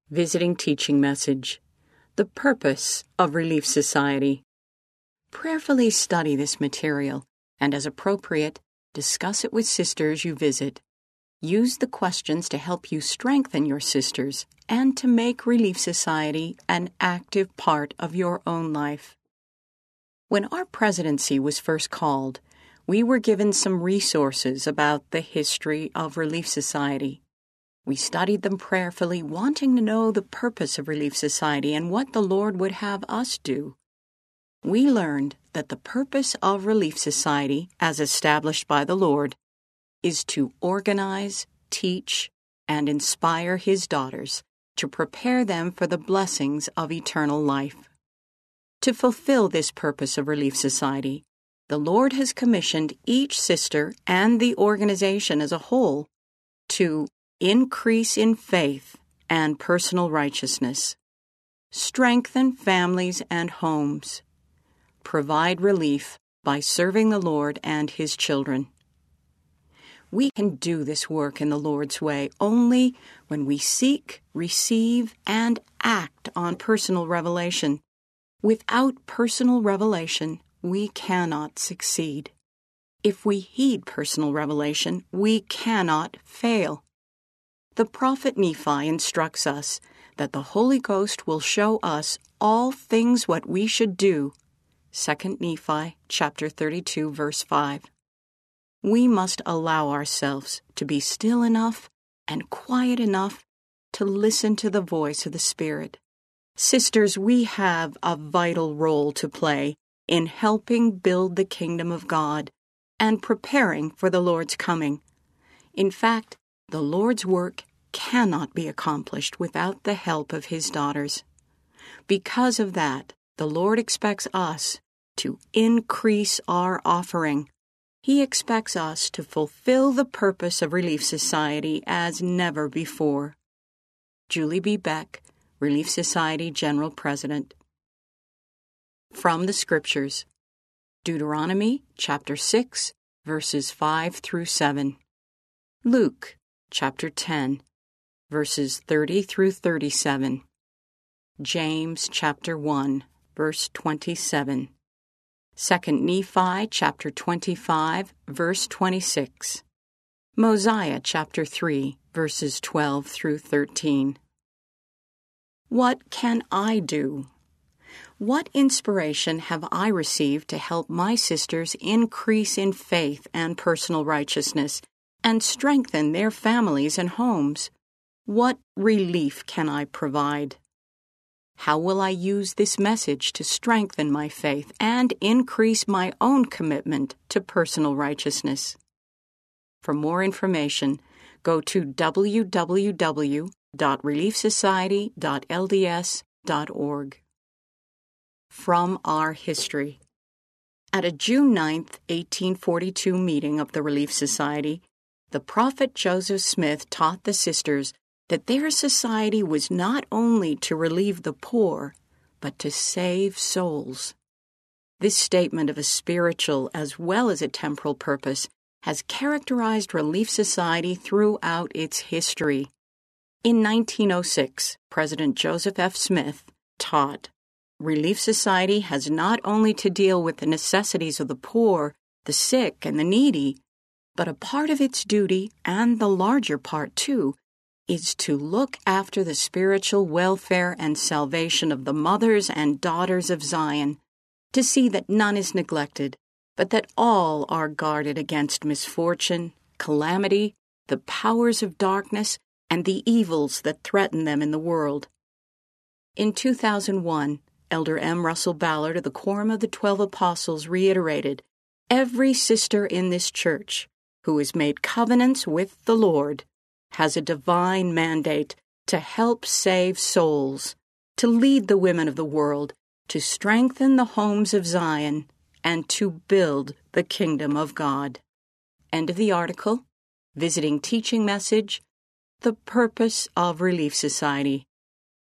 Visiting Teaching Message. The Purpose of Relief Society. Prayerfully study this material and, as appropriate, discuss it with sisters you visit. Use the questions to help you strengthen your sisters and to make Relief Society an active part of your own life. When our presidency was first called, we were given some resources about the history of Relief Society. We studied them prayerfully, wanting to know the purpose of Relief Society and what the Lord would have us do. We learned that the purpose of Relief Society, as established by the Lord, is to organize, teach, and inspire His daughters to prepare them for the blessings of eternal life. To fulfill this purpose of Relief Society, the Lord has commissioned each sister and the organization as a whole to increase in faith and personal righteousness, strengthen families and homes, provide relief by serving the Lord and His children. We can do this work in the Lord's way only when we seek, receive, and act on personal revelation. Without personal revelation, we cannot succeed. If we heed personal revelation, we cannot fail. The prophet Nephi instructs us that the Holy Ghost will show us all things what we should do. 2 Nephi chapter 32, verse 5. We must allow ourselves to be still enough and quiet enough to listen to the voice of the Spirit. Sisters, we have a vital role to play in helping build the kingdom of God and preparing for the Lord's coming. In fact, the Lord's work cannot be accomplished without the help of His daughters. Because of that, the Lord expects us to increase our offering. He expects us to fulfill the purpose of Relief Society as never before. Julie B. Beck, Relief Society General President. From the Scriptures. Deuteronomy chapter 6, verses 5 through 7. Luke chapter 10, verses 30 through 37. James chapter 1, verse 27. 2 Nephi chapter 25, verse 26. Mosiah chapter 3, verses 12 through 13. What can I do? What inspiration have I received to help my sisters increase in faith and personal righteousness and strengthen their families and homes? What relief can I provide? How will I use this message to strengthen my faith and increase my own commitment to personal righteousness? For more information, go to www.reliefsociety.lds.org. From our history. At a June 9, 1842 meeting of the Relief Society, the prophet Joseph Smith taught the sisters that their society was not only to relieve the poor, but to save souls. This statement of a spiritual as well as a temporal purpose has characterized Relief Society throughout its history. In 1906, President Joseph F. Smith taught, Relief Society has not only to deal with the necessities of the poor, the sick, and the needy, but a part of its duty, and the larger part too, is to look after the spiritual welfare and salvation of the mothers and daughters of Zion, to see that none is neglected, but that all are guarded against misfortune, calamity, the powers of darkness, and the evils that threaten them in the world. In 2001, Elder M. Russell Ballard of the Quorum of the 12 Apostles reiterated, every sister in this church who has made covenants with the Lord has a divine mandate to help save souls, to lead the women of the world, to strengthen the homes of Zion, and to build the kingdom of God. End of the article. Visiting Teaching Message. The Purpose of Relief Society.